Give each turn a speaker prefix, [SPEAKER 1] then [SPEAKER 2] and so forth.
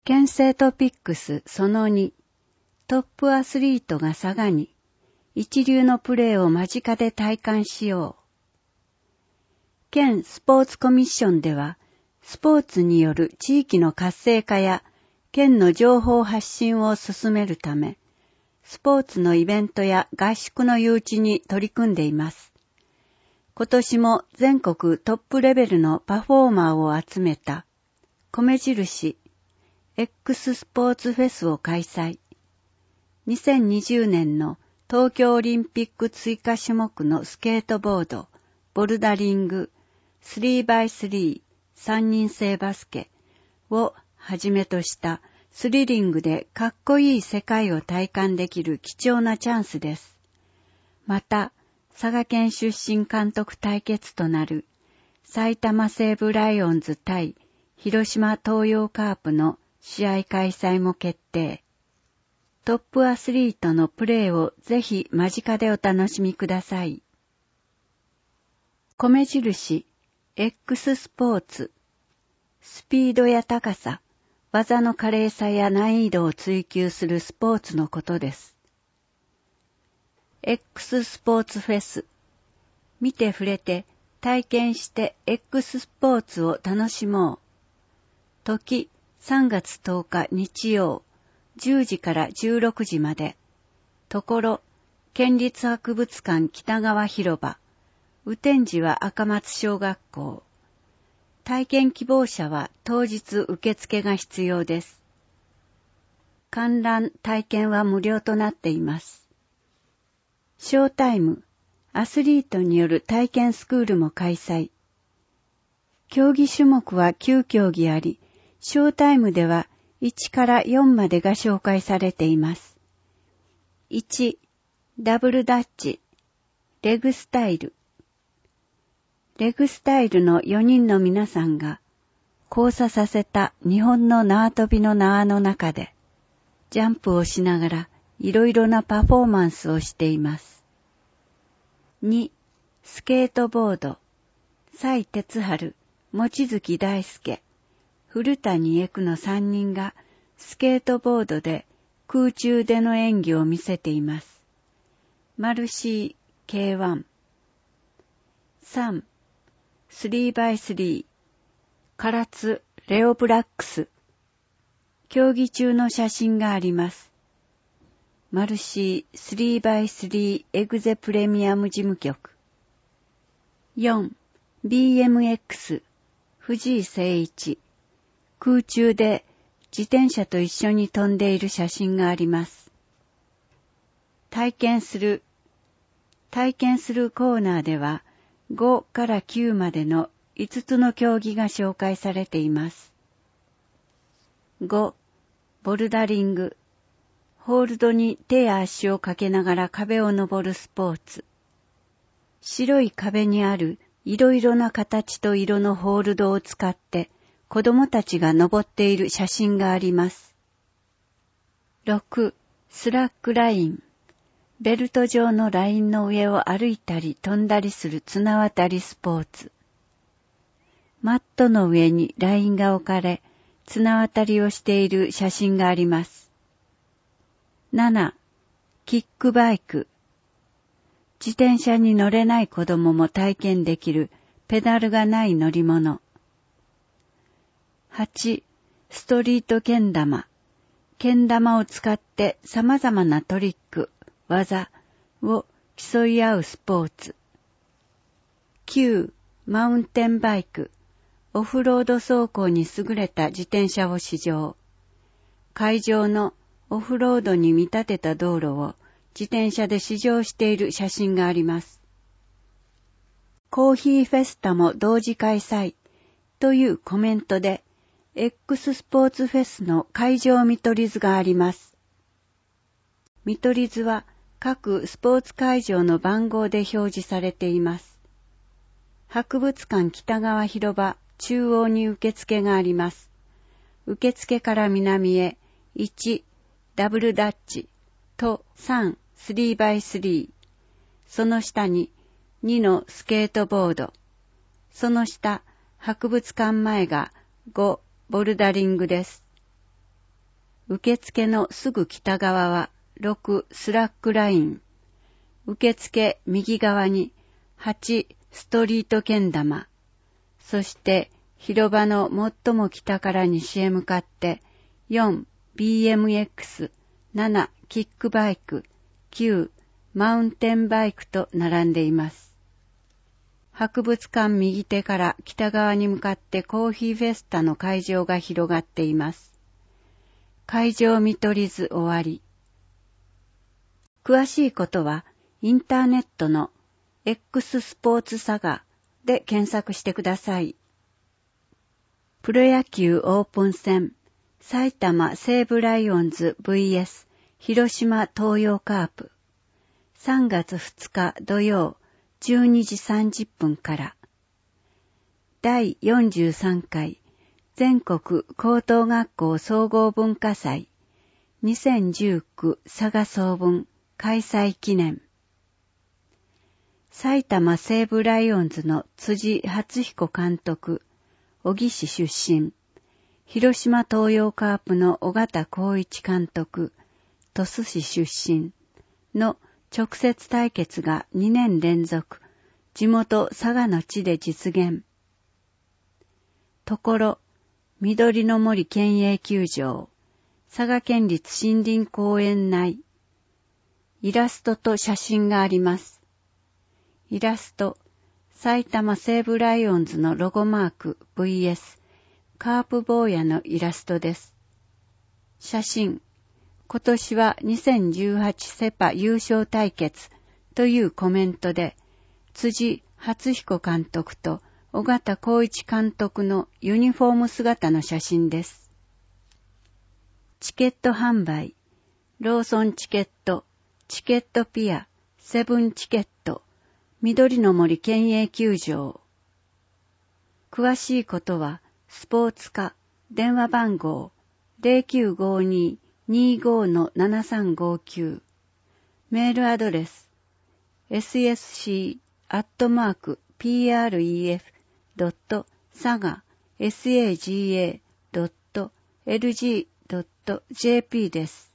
[SPEAKER 1] 県政トピックスその2、トップアスリートが佐賀に、一流のプレーを間近で体感しよう。県スポーツコミッションでは、スポーツによる地域の活性化や県の情報発信を進めるため、スポーツのイベントや合宿の誘致に取り組んでいます。今年も全国トップレベルのパフォーマーを集めた米印 X スポーツフェスを開催。2020年の東京オリンピック追加種目のスケートボード、ボルダリング、3x3、3人制バスケをはじめとしたスリリングでかっこいい世界を体感できる貴重なチャンスです。また、佐賀県出身監督対決となる埼玉西武ライオンズ対広島東洋カープの試合開催も決定。トップアスリートのプレーをぜひ間近でお楽しみください。米印 X スポーツ、スピードや高さ、技の華麗さや難易度を追求するスポーツのことです。X スポーツフェス、見て触れて体験して X スポーツを楽しもう。時3月10日日曜、10時から16時まで。ところ、県立博物館北川広場。雨天時は赤松小学校。体験希望者は当日受付が必要です。観覧体験は無料となっています。ショータイム、アスリートによる体験スクールも開催。競技種目は9競技あり、ショータイムでは1から4までが紹介されています。1、ダブルダッチ、レグスタイル。レグスタイルの4人の皆さんが交差させた日本の縄跳びの縄の中でジャンプをしながらいろいろなパフォーマンスをしています。2、スケートボード、蔡哲治、望月大輔、古谷恵久の3人がスケートボードで空中での演技を見せています。マルシー K1。3、3x3、唐津レオブラックス。競技中の写真があります。マルシー 3x3 エグゼプレミアム事務局。4、BMX、藤井誠一。空中で自転車と一緒に飛んでいる写真があります。体験するコーナーでは5から9までの5つの競技が紹介されています。5、ボルダリング。ホールドに手や足をかけながら壁を登るスポーツ。白い壁にあるいろいろな形と色のホールドを使って子供たちが登っている写真があります。6、スラックライン。ベルト状のラインの上を歩いたり飛んだりする綱渡りスポーツ。マットの上にラインが置かれ、綱渡りをしている写真があります。7、キックバイク。自転車に乗れない子供も体験できるペダルがない乗り物。8、ストリートけん玉。けん玉を使って様々なトリック、技を競い合うスポーツ。9、マウンテンバイク。オフロード走行に優れた自転車を試乗。会場のオフロードに見立てた道路を自転車で試乗している写真があります。コーヒーフェスタも同時開催というコメントで X スポーツフェスの会場見取り図があります。見取り図は各スポーツ会場の番号で表示されています。博物館北川広場中央に受付があります。受付から南へ1、ダブルダッチと3、3x3。その下に2のスケートボード。その下、博物館前が5、ボルダリングです。 受付のすぐ北側は6スラックライン。受付右側に8ストリートけん玉。そして広場の最も北から西へ向かって4 BMX、7キックバイク、9マウンテンバイクと並んでいます。博物館右手から北側に向かってコーヒーフェスタの会場が広がっています。会場見取り図終わり。詳しいことはインターネットの X スポーツサガで検索してください。プロ野球オープン戦、埼玉西武ライオンズ vs 広島東洋カープ。3月2日土曜12時30分から。第43回全国高等学校総合文化祭2019佐賀総文開催記念。埼玉西武ライオンズの辻初彦監督、小城市出身。広島東洋カープの尾形光一監督、鳥栖市出身の直接対決が2年連続、地元佐賀の地で実現。ところ、緑の森県営球場、佐賀県立森林公園内。イラストと写真があります。イラスト、埼玉西武ライオンズのロゴマーク VS、カープ坊やのイラストです。写真、今年は2018セパ優勝対決というコメントで、辻初彦監督と尾形光一監督のユニフォーム姿の写真です。チケット販売、ローソンチケット、チケットピア、セブンチケット、緑の森県営球場。詳しいことは、スポーツ課、電話番号 0952-25-7359、メールアドレス、ssc@pref.saga.lg.jp です。